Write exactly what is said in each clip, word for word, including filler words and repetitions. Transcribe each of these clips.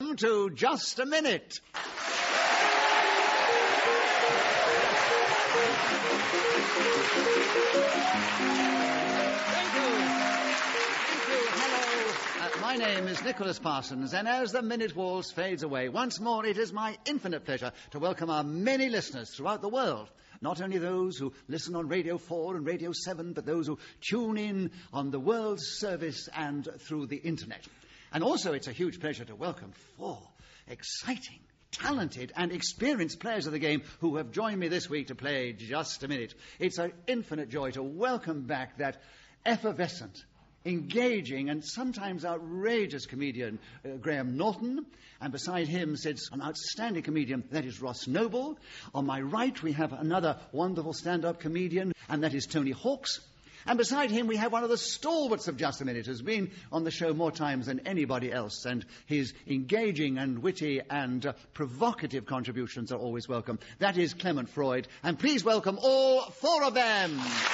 welcome to Just a Minute. My name is Nicholas Parsons, and as the minute waltz fades away, once more it is my infinite pleasure to welcome our many listeners throughout the world. Not only those who listen on Radio four and Radio seven, but those who tune in on the World Service and through the Internet. And also it's a huge pleasure to welcome four exciting, talented and experienced players of the game who have joined me this week to play Just a Minute. It's an infinite joy to welcome back that effervescent, engaging and sometimes outrageous comedian, uh, Graham Norton, and beside him sits an outstanding comedian, that is Ross Noble. On my right we have another wonderful stand-up comedian, and that is Tony Hawks. And beside him we have one of the stalwarts of Just a Minute, who's been on the show more times than anybody else, and his engaging and witty and uh, provocative contributions are always welcome. That is Clement Freud, and please welcome all four of them.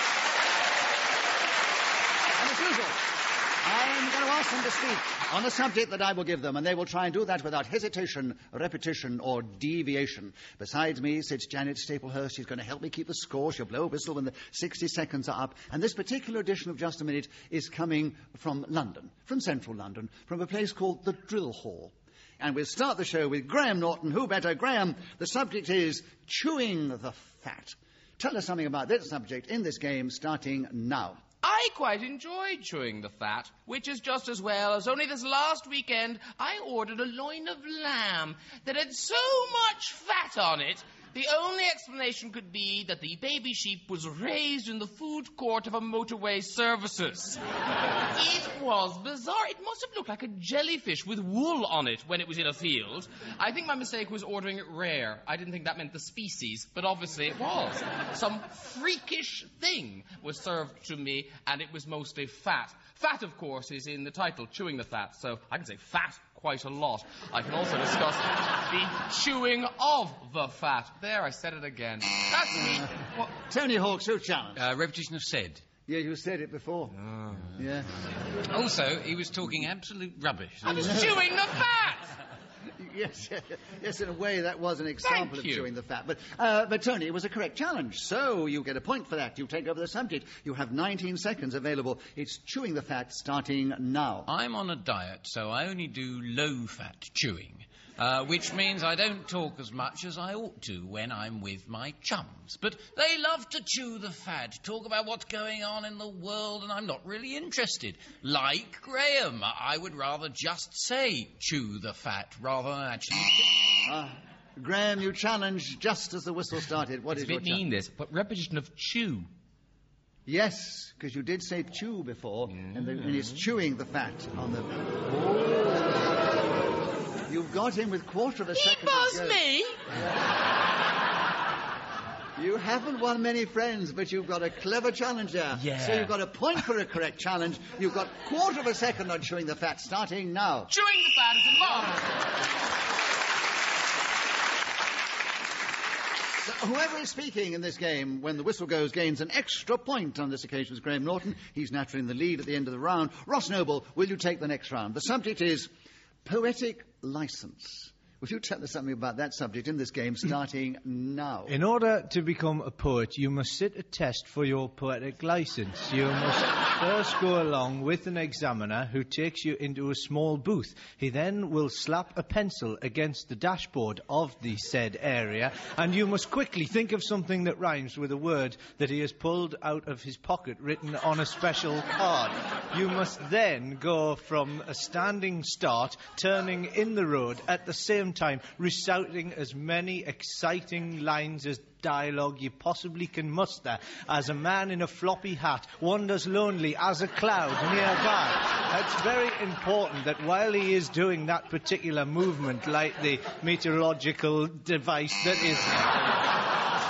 I'm going to ask them to speak on a subject that I will give them, and they will try and do that without hesitation, repetition, or deviation. Besides me sits Janet Staplehurst. She's going to help me keep the score. She'll blow a whistle when the sixty seconds are up. And this particular edition of Just a Minute is coming from London, from central London, from a place called the Drill Hall. And we'll start the show with Graham Norton. Who better? Graham, the subject is chewing the fat. Tell us something about this subject in this game, starting now. I quite enjoyed chewing the fat, which is just as well as only this last weekend I ordered a loin of lamb that had so much fat on it, the only explanation could be that the baby sheep was raised in the food court of a motorway services. It was bizarre. It must have looked like a jellyfish with wool on it when it was in a field. I think my mistake was ordering it rare. I didn't think that meant the species, but obviously it was. Some freakish thing was served to me, and it was mostly fat. Fat, of course, is in the title, chewing the fat, so I can say fat quite a lot. I can also discuss the chewing of the fat. There, I said it again. That's me. What? Tony Hawks, who challenged? Uh, repetition of said. Yeah, you said it before. Oh. Yeah. Also, he was talking absolute rubbish. I was chewing the fat! Yes, yes, in a way that was an example Thank of you. chewing the fat. But, uh, but Tony, it was a correct challenge, so you get a point for that. You take over the subject. You have nineteen seconds available. It's chewing the fat starting now. I'm on a diet, so I only do low-fat chewing, uh, which means I don't talk as much as I ought to when I'm with my chums. But they love to chew the fat, talk about what's going on in the world, and I'm not really interested. Like Graham, I would rather just say chew the fat rather than actually... Uh, Graham, you challenged just as the whistle started. What It's is a your bit challenge? mean, this, but repetition of chew. Yes, because you did say chew before, Mm. and, the, and it's chewing the fat on the... You've got him with quarter of a He second. buzzed to go. me! You haven't won many friends, but you've got a clever challenge there. Yeah. So you've got a point for a correct challenge. You've got quarter of a second on chewing the fat, starting now. Chewing the fat is involved. So whoever is speaking in this game, when the whistle goes, gains an extra point. On this occasion is Graham Norton. He's naturally in the lead at the end of the round. Ross Noble, will you take the next round? The subject is poetic license. Would you tell us something about that subject in this game, starting now? In order to become a poet, you must sit a test for your poetic license. You must first go along with an examiner who takes you into a small booth. He then will slap a pencil against the dashboard of the said area, and you must quickly think of something that rhymes with a word that he has pulled out of his pocket, written on a special card. You must then go from a standing start, turning in the road at the same time, reciting as many exciting lines as dialogue you possibly can muster as a man in a floppy hat wanders lonely as a cloud nearby. It's very important that while he is doing that particular movement, like the meteorological device that is...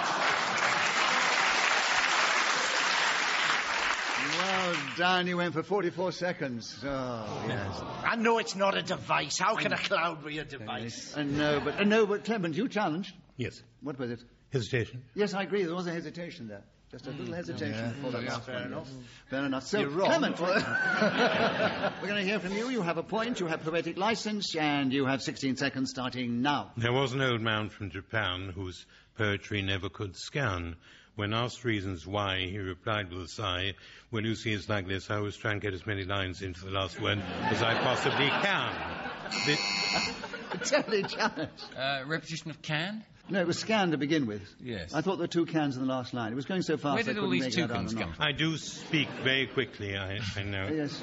Well done, you went for forty-four seconds. Oh, yes. I know it's not a device. How can a cloud be a device? Uh, no, but, uh, no, but Clement, you challenged. Yes. What was it? Hesitation. Yes, I agree. There was a hesitation there. Just a little hesitation Yeah. before that Yeah, last fair one. enough. Fair enough. So, You're wrong. Clement, we're going to hear from you. You have a point, you have poetic license, and you have sixteen seconds starting now. There was an old man from Japan whose poetry never could scan. When asked reasons why, he replied with a sigh, "When you see it's like this, I always try and get as many lines into the last word as I possibly can." The- Totally challenge. Uh, repetition of can? No, it was scan to begin with. Yes. I thought there were two cans in the last line. It was going so fast Where I did all couldn't these make two that out cans or come not. from? I do speak very quickly, I, I know. Yes.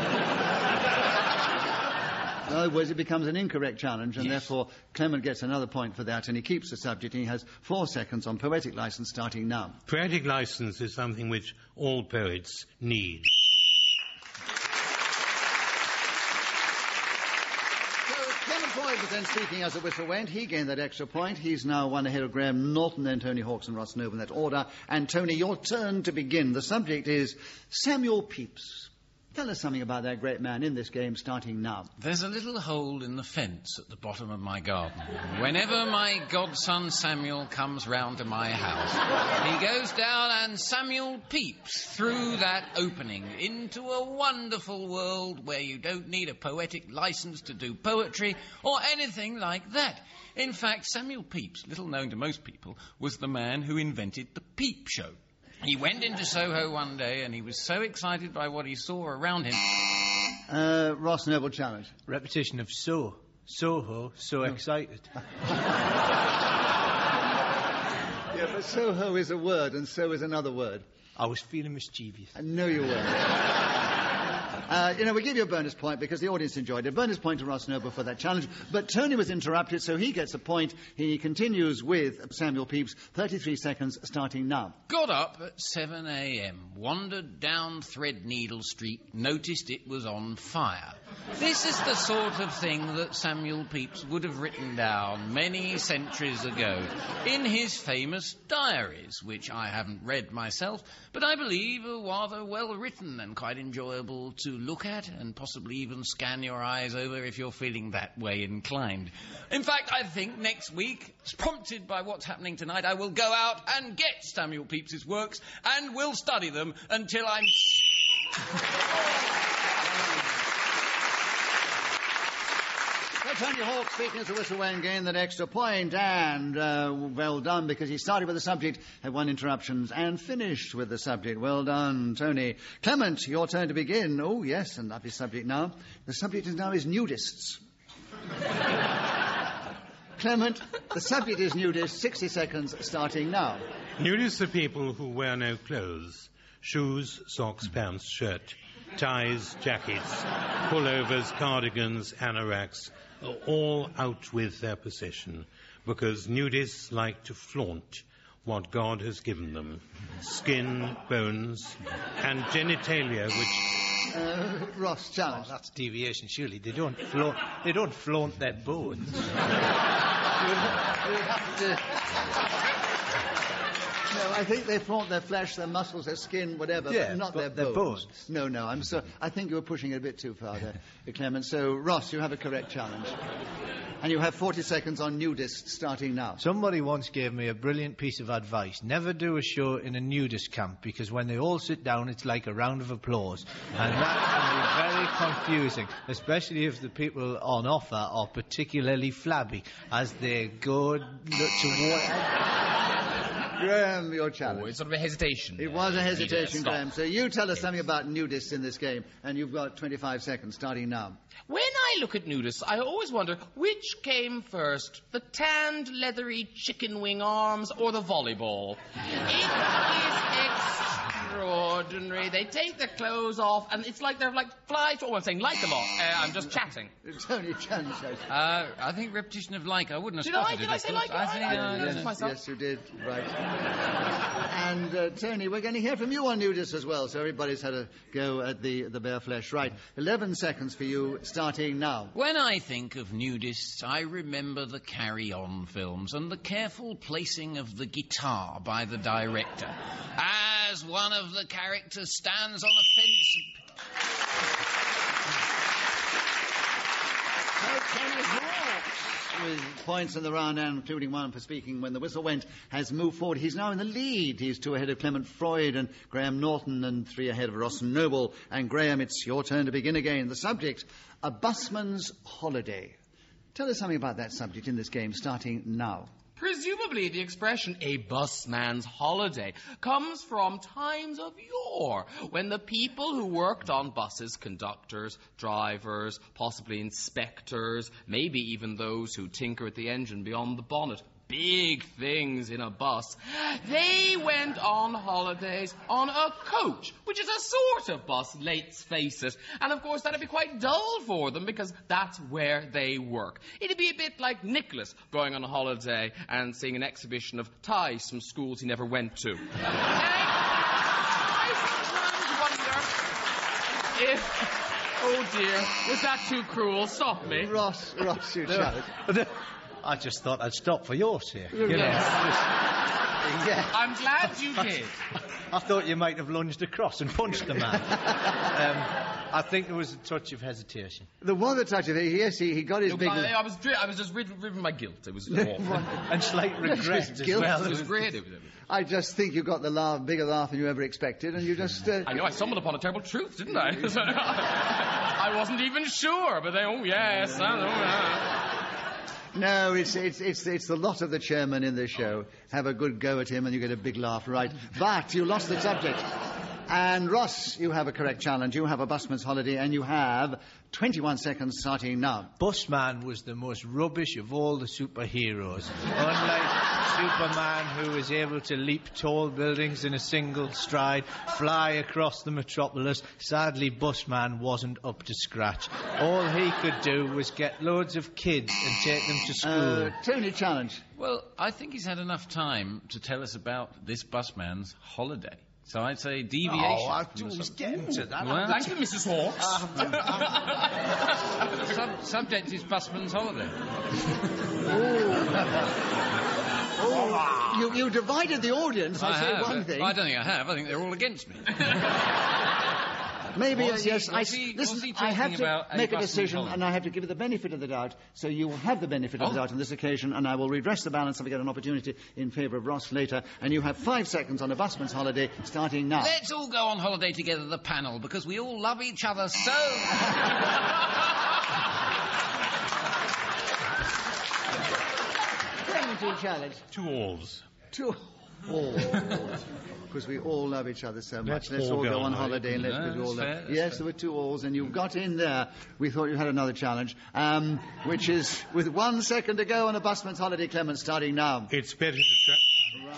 In other words, it becomes an incorrect challenge, and Yes. therefore Clement gets another point for that, and he keeps the subject, and he has four seconds on poetic license starting now. Poetic license is something which all poets need. So Clement Boyd was then speaking as the whistle went. He gained that extra point. He's now one ahead of Graham Norton, then Tony Hawks and Ross Noble in that order. And Tony, your turn to begin. The subject is Samuel Pepys. Tell us something about that great man in this game, starting now. There's a little hole in the fence at the bottom of my garden. Whenever my godson Samuel comes round to my house, he goes down and Samuel peeps through that opening into a wonderful world where you don't need a poetic license to do poetry or anything like that. In fact, Samuel Pepys, little known to most people, was the man who invented the peep show. He went into Soho one day and he was so excited by what he saw around him. Uh, Ross Noble challenge. Repetition of so. Soho, so excited. Yeah, but Soho is a word, and so is another word. I was feeling mischievous. I know you were. Uh, you know, we give you a bonus point because the audience enjoyed it. Bonus point to Ross Noble for that challenge. But Tony was interrupted, so he gets a point. He continues with Samuel Pepys. thirty-three seconds starting now. Got up at seven a.m., wandered down Threadneedle Street, noticed it was on fire. This is the sort of thing that Samuel Pepys would have written down many centuries ago in his famous diaries, which I haven't read myself, but I believe are rather well written and quite enjoyable to look at and possibly even scan your eyes over if you're feeling that way inclined. In fact, I think next week, prompted by what's happening tonight, I will go out and get Samuel Pepys's works and will study them until I'm... Tony Hawk, speaking as a whistle went, gained that extra point, and uh, well done, because he started with the subject, had one interruptions, and finished with the subject. Well done, Tony. Clement, your turn to begin. Oh, yes, and lovely subject now. The subject is now is nudists. Clement, the subject is nudists. sixty seconds starting now. Nudists are people who wear no clothes. Shoes, socks, pants, shirt, ties, jackets, pullovers, cardigans, anoraks, are all out with their possession, because nudists like to flaunt what God has given them. Skin, bones, and genitalia, which... Uh, Ross, challenge. Oh, that's deviation, surely. They don't flaunt, they don't flaunt their bones. You would have to... No, I think they flaunt their flesh, their muscles, their skin, whatever, Yeah, but not but their their bones. bones. No, no, I'm so... I think you were pushing it a bit too far there, Clement. So, Ross, you have a correct challenge. And you have forty seconds on nudists starting now. Somebody once gave me a brilliant piece of advice. Never do a show in a nudist camp, because when they all sit down, it's like a round of applause. And that can be very confusing, especially if the people on offer are particularly flabby as they go to... Graham, your challenge. Oh, it's sort of a hesitation. It was a hesitation, Stop. Graham. So you tell us something about nudists in this game, and you've got twenty-five seconds starting now. When I look at nudists, I always wonder which came first, the tanned, leathery chicken wing arms or the volleyball. It is extraordinary. They take their clothes off, and it's like they're like flies. Oh, I'm saying like a lot. Uh, I'm just chatting. Tony Chan shows. Uh, I think repetition of like. I wouldn't have Did I? spotted Did it. I say of like? course. I think, I- I- uh, I- no, yes, no. myself. Yes, you did. Right. And, uh, Tony, we're going to hear from you on nudists as well, so everybody's had a go at the, the bare flesh. Right. eleven seconds for you, starting now. When I think of nudists, I remember the Carry On films and the careful placing of the guitar by the director as one of the characters stands on a fence. So, Tony Hawks with points in the round, and including one for speaking when the whistle went, has moved forward. He's now in the lead. He's two ahead of Clement Freud and Graham Norton, and three ahead of Ross Noble. And Graham, it's your turn to begin again. The subject, a busman's holiday. Tell us something about that subject in this game, starting now. Presumably the expression a busman's holiday comes from times of yore, when the people who worked on buses, conductors, drivers, possibly inspectors, maybe even those who tinker at the engine beyond the bonnet, big things in a bus, they went on holidays on a coach, which is a sort of bus, let's face it. And of course that'd be quite dull for them because that's where they work. It'd be a bit like Nicholas going on a holiday and seeing an exhibition of ties from schools he never went to. And I sometimes wonder if... Oh dear, was that too cruel? Stop me. Ross, Ross, you shouted. I just thought I'd stop for your sake. You know. Yeah. I'm glad you did. I thought you might have lunged across and punched the man. um, I think there was a touch of hesitation. There was a touch of it. Yes, he, he got his Look, big... I, I was dri- I was just rid- rid of my guilt. It was awful. And slight regret as Guilt. well. It was great. It was, I just think you got the laugh, bigger laugh than you ever expected, and you just... Uh... I know I stumbled upon a terrible truth, didn't I? I wasn't even sure, but they, oh yes, I know. Yeah. No, it's, it's, it's, it's the lot of the chairman in this show. Have a good go at him and you get a big laugh, right? But you lost the subject. And Ross, you have a correct challenge. You have a busman's holiday and you have twenty-one seconds starting now. Busman was the most rubbish of all the superheroes. Unlike Superman, who was able to leap tall buildings in a single stride, fly across the metropolis, sadly Busman wasn't up to scratch. All he could do was get loads of kids and take them to school. Uh, Tony, challenge. Well, I think he's had enough time to tell us about this busman's holiday. So I'd say deviation. Oh, I was getting to that. Well, thank you, Missus Hawkes. Sub- subject is busman's holiday. Oh, you, you divided the audience. I, I say have. one thing. I don't think I have. I think they're all against me. Maybe, Was uh, he- yes. I, was he- listen, was he I have talking to about a make a busman's decision, holiday? and I have to give you the benefit of the doubt. So you will have the benefit of the Oh. doubt on this occasion, and I will redress the balance if I get an opportunity in favour of Ross later. And you have five seconds on a busman's holiday, starting now. Let's all go on holiday together, the panel, because we all love each other so... Twenty-two challenge. Two alls. Two. Oh, because we all love each other so much. Let's Let's all all go go on on holiday. holiday and let's No, do all that's that. fair, that's Yes, fair. there were two alls, and you got in there. We thought you had another challenge, um, which is with one second to go on a busman's holiday, Clement, starting now. It's better to try...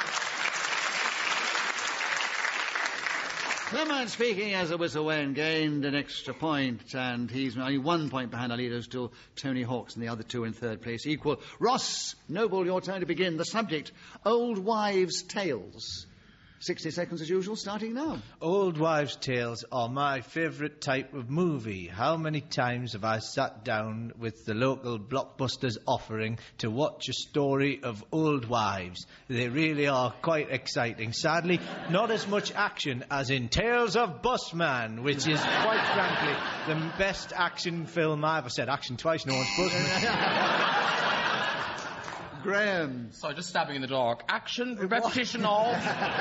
Clement, speaking as a whistle-win, gained an extra point, and he's only one point behind our leaders, still Tony Hawkes and the other two in third place equal. Ross Noble, your turn to begin. The subject, Old Wives' Tales. sixty seconds as usual, starting now. Old wives' tales are my favourite type of movie. How many times have I sat down with the local Blockbusters offering to watch a story of old wives? They really are quite exciting. Sadly, not as much action as in Tales of Busman, which is, quite frankly, the best action film I ever said. Action twice, no one's Busman. Graham. Sorry, just stabbing in the dark. Action, repetition of...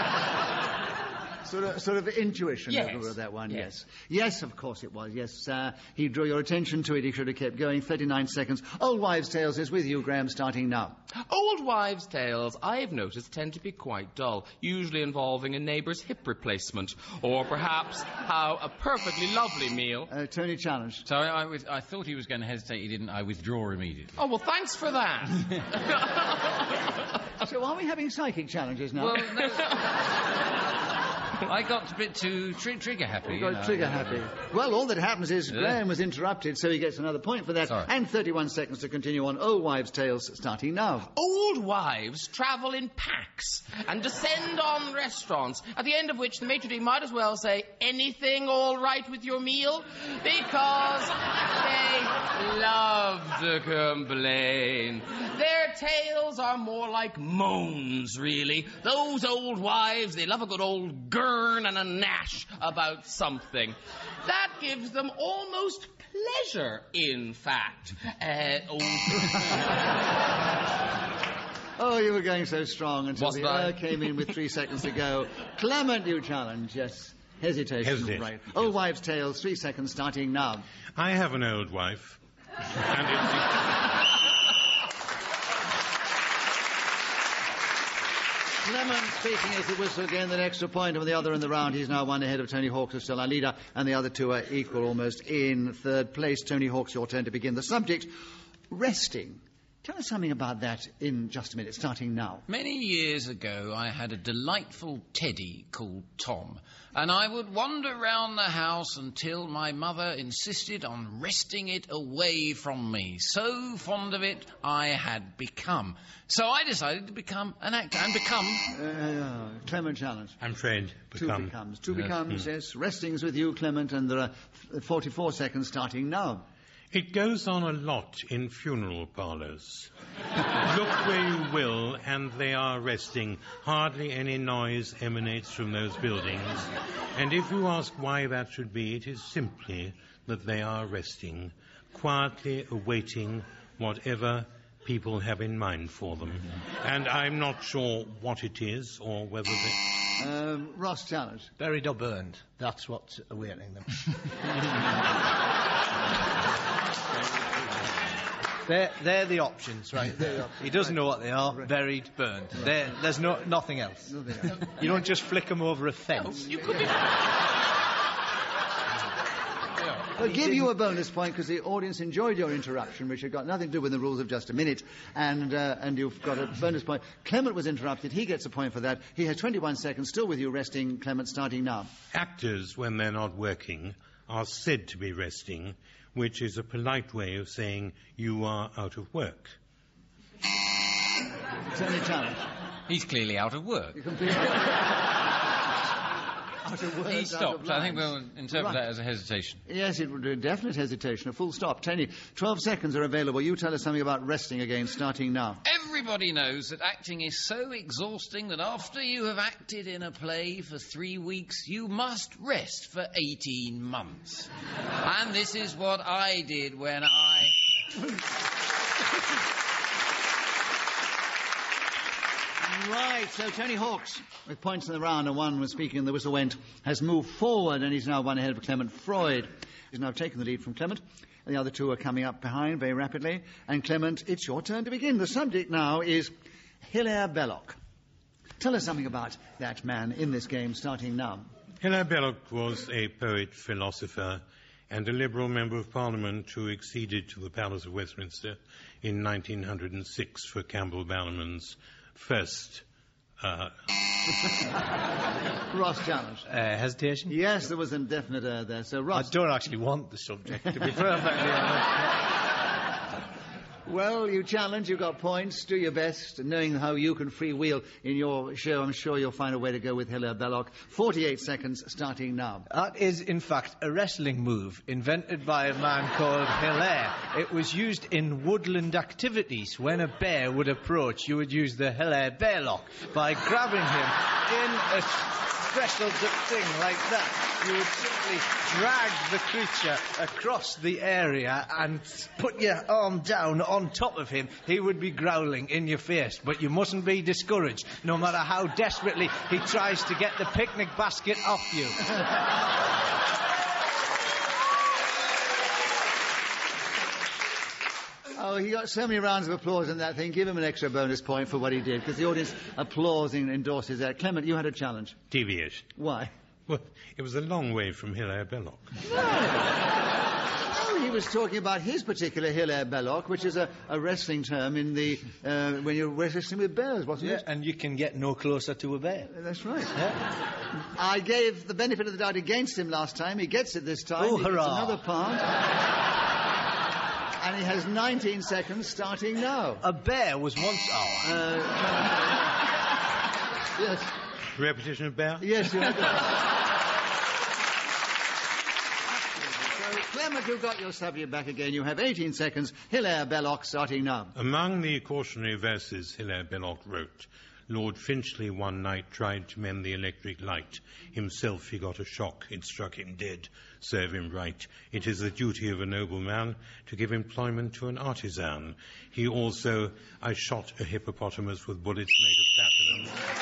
Sort of, sort of intuition Yes. over that one, yes. Yes. Yes, of course it was, yes. Uh, he drew your attention to it, he should have kept going. thirty-nine seconds. Old Wives' Tales is with you, Graham, starting now. Old wives' tales, I've noticed, tend to be quite dull, usually involving a neighbour's hip replacement, or perhaps how a perfectly lovely meal... Uh, Tony, challenge. So I, I, with- I thought he was going to hesitate. He didn't. I withdraw immediately. Oh, well, thanks for that. So are we having psychic challenges now? Well, no. I got a bit too tri- trigger happy. We you got know. trigger happy. Well, all that happens is Yeah. Graham was interrupted, so he gets another point for that. Sorry. And thirty-one seconds to continue on Old Wives' Tales, starting now. Old wives travel in packs and descend on restaurants, at the end of which the maitre d' might as well say, anything all right with your meal? Because they love to complain. Their tales are more like moans, really. Those old wives, they love a good old gurgle turn and a gnash about something. That gives them almost pleasure, in fact. Uh, oh. Oh, you were going so strong until Wasn't the I? air came in with three seconds to go. Clement, you challenge, yes. Hesitation, Hesitation, right. yes. Old wives' tales, three seconds starting now. I have an old wife, and it's... Clement speaking as the whistle again, the extra point of the other in the round. He's now one ahead of Tony Hawks, who's still our leader, and the other two are equal almost in third place. Tony Hawks, your turn to begin. The subject, resting. Tell us something about that in just a minute, starting now. Many years ago, I had a delightful teddy called Tom, and I would wander round the house until my mother insisted on wresting it away from me. So fond of it I had become. So I decided to become an actor and become... Uh, Clement challenge. I'm afraid become... Two becomes. Two Yes. becomes, yes. Resting's with you, Clement, and there are forty-four seconds starting now. It goes on a lot in funeral parlours. Look where you will, and they are resting. Hardly any noise emanates from those buildings. And if you ask why that should be, it is simply that they are resting, quietly awaiting whatever people have in mind for them. And I'm not sure what it is or whether they... Um, Ross challenge. Buried or burned. That's what's awaiting them. They're, they're the options, right? He doesn't know what they are. Buried, burned. There- There's no, nothing else. Nothing else. You don't just flick them over a fence. You could be... I'll give you a bonus point because the audience enjoyed your interruption, which had got nothing to do with the rules of just a minute, and uh, and you've got a bonus point. Clement was interrupted. He gets a point for that. He has twenty-one seconds still with you resting, Clement, starting now. Actors, when they're not working, are said to be resting, which is a polite way of saying you are out of work. It's only challenge. He's clearly out of work. You completely... out of words, He out stopped. of I think lines. we'll interpret Right. that as a hesitation. Yes, it would be a definite hesitation, a full stop. Tony, twelve seconds are available. You tell us something about resting again, starting now. Everybody knows that acting is so exhausting that after you have acted in a play for three weeks, you must rest for eighteen months. And this is what I did when I... Right, so Tony Hawks, with points in the round, and one was speaking and the whistle went, has moved forward, and he's now one ahead of Clement Freud. He's now taken the lead from Clement, and the other two are coming up behind very rapidly. And Clement, it's your turn to begin. The subject now is Hilaire Belloc. Tell us something about that man in this game, starting now. Hilaire Belloc was a poet, philosopher, and a Liberal Member of Parliament who acceded to the Palace of Westminster in nineteen oh six for Campbell Bannerman's first... Uh, Ross challenge. Uh, hesitation? Yes, there was an definite uh, there. So, I Ross. don't actually want the subject, to be perfectly honest. Well, you challenge, you got points, do your best, and knowing how you can freewheel in your show, I'm sure you'll find a way to go with Hilaire Belloc. forty-eight seconds, starting now. That is, in fact, a wrestling move invented by a man called Hilaire. It was used in woodland activities. When a bear would approach, you would use the Hilaire Bearlock by grabbing him in a special thing like that. You would simply drag the creature across the area and put your arm down on top of him. He would be growling in your face, but you mustn't be discouraged, no matter how desperately he tries to get the picnic basket off you. Oh, he got so many rounds of applause in that thing. Give him an extra bonus point for what he did, because the audience applauds and endorses that. Clement, you had a challenge. deviation. Why? Well, it was a long way from Hilaire Belloc. Oh, he was talking about his particular Hilaire Belloc, which is a, a wrestling term in the uh, when you're wrestling with bears, wasn't Yeah, it? and you can get no closer to a bear. That's right. Yeah. I gave the benefit of the doubt against him last time. He gets it this time. Oh, he gets hurrah. another part. And he has nineteen seconds starting now. A bear was once... Oh, Uh, yes. Repetition of bear? Yes, you have that. So, Clement, you've got your subject back again. You have eighteen seconds. Hilaire Belloc starting now. Among the cautionary verses Hilaire Belloc wrote, Lord Finchley one night tried to mend the electric light. Himself he got a shock. It struck him dead. Serve him right. It is the duty of a noble man to give employment to an artisan. He also, I shot a hippopotamus with bullets made of platinum.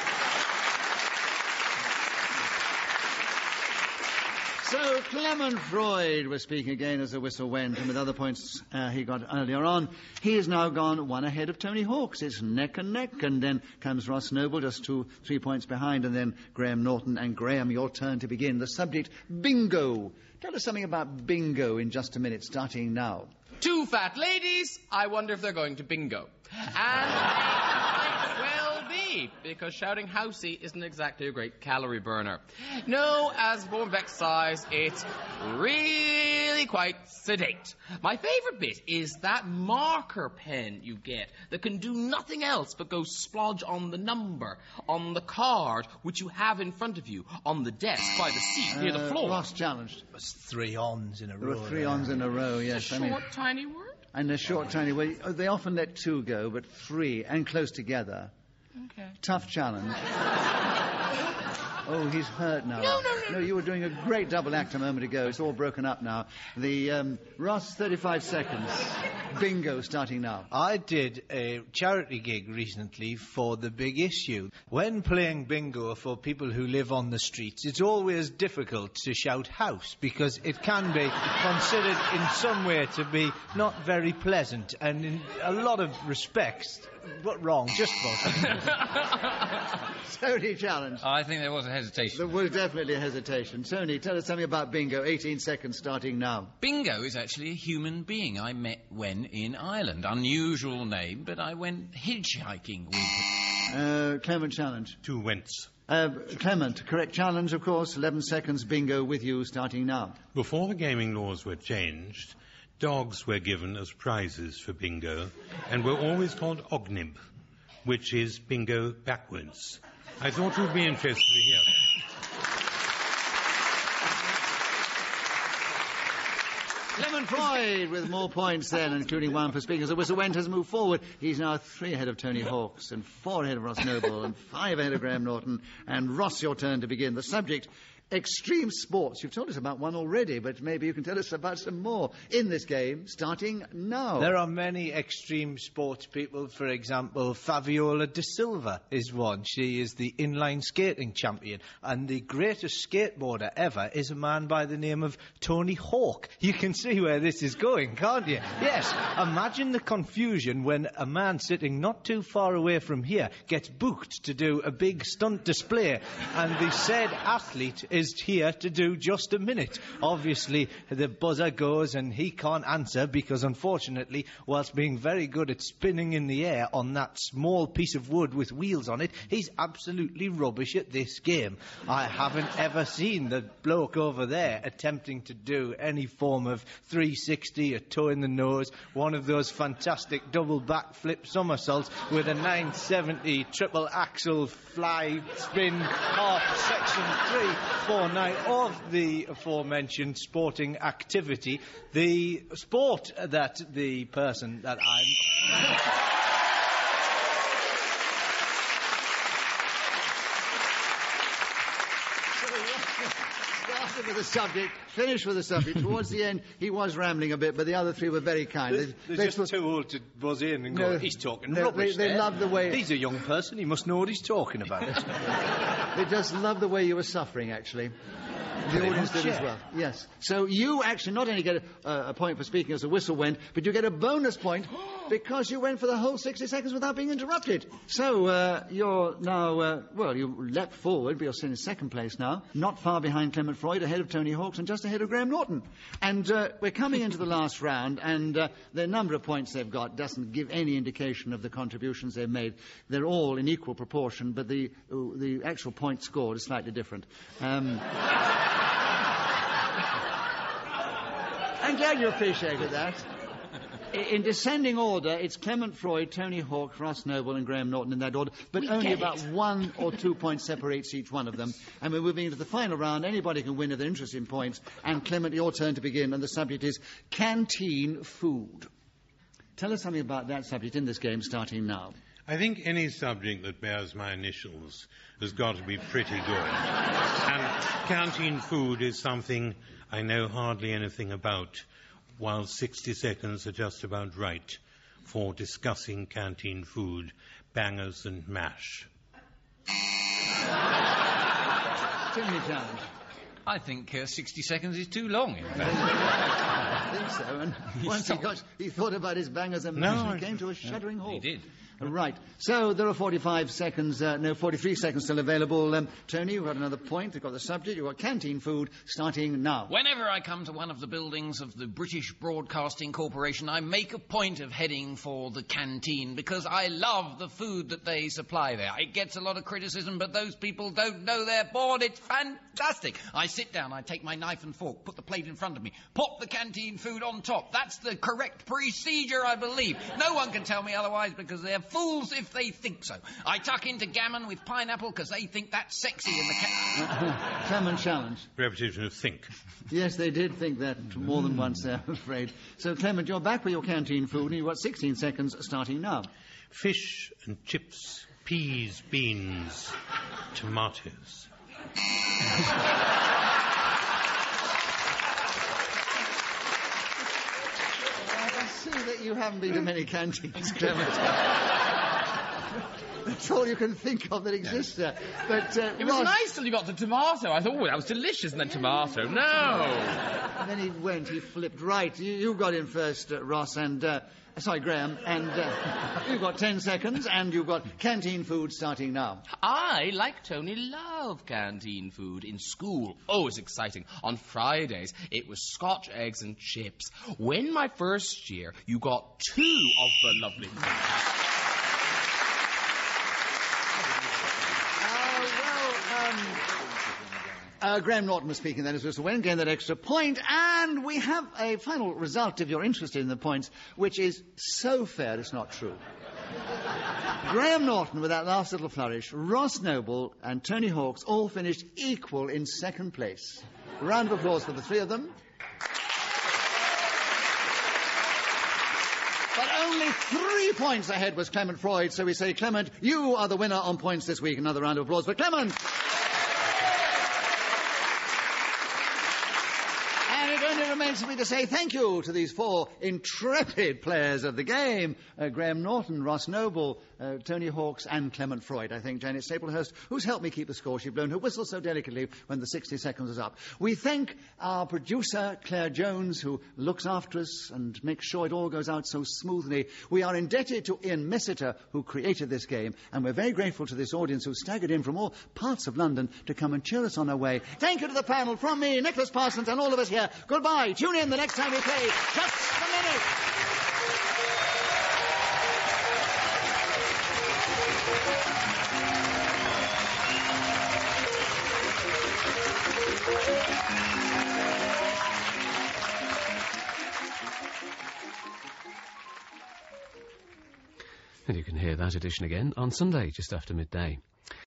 So Clement Freud was speaking again as the whistle went, and with other points uh, he got earlier on, he has now gone one ahead of Tony Hawks. It's neck and neck, and then comes Ross Noble, just two, three points behind, and then Graham Norton. And Graham, your turn to begin. The subject, bingo. Tell us something about bingo in just a minute, starting now. Two fat ladies, I wonder if they're going to bingo. And might well be, because shouting housey isn't exactly a great calorie burner. No, as Bornbeck sighs, it's really quite sedate. My favourite bit is that marker pen you get that can do nothing else but go splodge on the number, on the card, which you have in front of you, on the desk, by the seat, near the Uh, floor. Ross challenged. It was three ons in a There row. were three there. ons in a row, yes. It's a I mean, short, tiny word. and a short, tiny way. Oh, they often let two go, but three, and close together. Okay. Tough challenge. Oh, he's hurt now. No, no, no. No, you were doing a great double act a moment ago. It's all broken up now. The, um, Ross, thirty-five seconds. Bingo starting now. I did a charity gig recently for The Big Issue. When playing bingo for people who live on the streets, it's always difficult to shout house because it can be considered in some way to be not very pleasant, and in a lot of respects, but wrong, just about. Tony challenge. I think there was a hesitation. There was definitely a hesitation. Tony, tell us something about bingo. eighteen seconds starting now. Bingo is actually a human being I met when in Ireland. Unusual name, but I went hitchhiking with him. Uh, Clement challenge. Two wents. Uh, Clement, correct challenge, of course. eleven seconds bingo with you starting now. Before the gaming laws were changed, dogs were given as prizes for bingo and were always called ognib, which is bingo backwards. I thought you'd be interested to hear that. Clement Freud with more points then, including one for speakers. The whistle went has moved forward. He's now three ahead of Tony Hawks and four ahead of Ross Noble and five ahead of Graham Norton. And Ross, your turn to begin. The subject, extreme sports. You've told us about one already, but maybe you can tell us about some more in this game, starting now. There are many extreme sports people. For example, Fabiola de Silva is one. She is the inline skating champion. And the greatest skateboarder ever is a man by the name of Tony Hawk. You can see where this is going, can't you? Yes. Imagine the confusion when a man sitting not too far away from here gets booked to do a big stunt display, and the said athlete is here to do just a minute. Obviously, the buzzer goes and he can't answer because, unfortunately, whilst being very good at spinning in the air on that small piece of wood with wheels on it, he's absolutely rubbish at this game. I haven't ever seen the bloke over there attempting to do any form of three sixty, a toe in the nose, one of those fantastic double backflip somersaults with a nine seventy triple axle fly spin half section three four nine of the aforementioned sporting activity. The sport that the person that I'm... With the subject, finish with the subject. Towards the end, he was rambling a bit, but the other three were very kind. They're, They- they're they just put- too old to buzz in and go, No, he's talking no, rubbish they- they there. love the way- He's a young person, he must know what he's talking about. They just loved the way you were suffering, actually. The audience did as well. Yes. So you actually not only get a, a point for speaking as the whistle went, but you get a bonus point because you went for the whole sixty seconds without being interrupted. So uh, you're now, uh, well, you leapt forward, but you're still in second place now. Not far behind Clement Freud, ahead of Tony Hawks, and just ahead of Graham Norton. And uh, we're coming into the last round, and uh, the number of points they've got doesn't give any indication of the contributions they've made. They're all in equal proportion, but the, uh, the actual point scored is slightly different. Um... I'm glad you appreciated that. I- In descending order, it's Clement Freud, Tony Hawk, Ross Noble and Graham Norton in that order, but We only get about it. one or two points separates each one of them. And we're moving into the final round. Anybody can win if they're interested in points. And Clement, your turn to begin, and the subject is canteen food. Tell us something about that subject in this game, starting now. I think any subject that bears my initials has got to be pretty good. And canteen food is something I know hardly anything about, while sixty seconds are just about right for discussing canteen food, bangers and mash. Chimney challenge. I think uh, sixty seconds is too long, in fact. I think so. And once he got, he thought about his bangers and No, mash, I- he came to a shuddering halt. He did. Right. So there are forty-five seconds, uh, no, forty-three seconds still available. Um, Tony, you've got another point. You've got the subject. You've got canteen food starting now. Whenever I come to one of the buildings of the British Broadcasting Corporation, I make a point of heading for the canteen because I love the food that they supply there. It gets a lot of criticism, but those people don't know their board. It's fantastic. I sit down, I take my knife and fork, put the plate in front of me, pop the canteen food on top. That's the correct procedure, I believe. No one can tell me otherwise because they're fools if they think so. I tuck into gammon with pineapple because they think that's sexy in the canteen. Clement challenge. Repetition of think. Yes, they did think that more than once, I'm afraid. So, Clement, you're back with your canteen food, and you've got sixteen seconds starting now. Fish and chips, peas, beans, tomatoes. I see that you haven't been to many canteens, Clement. That's all you can think of that exists there. But, uh, It was Ross- nice till you got the tomato. I thought, oh, that was delicious, and then tomato. No. And then he went, he flipped right. You, you got in first, uh, Ross, and, uh, sorry, Graham, and uh, you've got ten seconds, and you've got canteen food starting now. I, like Tony, love canteen food in school. Oh, it's exciting. On Fridays, it was Scotch eggs and chips. When my first year, you got two of the lovely things. Uh, well, um, uh, Graham Norton was speaking then as Mister Wen, gained that extra point, and we have a final result, if you're interested in the points, which is so fair it's not true. Graham Norton with that last little flourish, Ross Noble and Tony Hawks all finished equal in second place. Round of applause for the three of them. But only three points ahead was Clement Freud, so we say, Clement, you are the winner on points this week. Another round of applause for Clement. And it only remains for me to say thank you to these four intrepid players of the game. Uh, Graham Norton, Ross Noble, uh, Tony Hawks and Clement Freud. I think Janet Staplehurst, who's helped me keep the score. She's blown her whistle so delicately when the sixty seconds is up. We thank our producer, Claire Jones, who looks after us and makes sure it all goes out so smoothly. We are indebted to Ian Messiter, who created this game, and we're very grateful to this audience who staggered in from all parts of London to come and cheer us on our way. Thank you to the panel from me, Nicholas Parsons, and all of us here. Goodbye. Tune in the next time we play Just a Minute. And you can hear that edition again on Sunday, just after midday.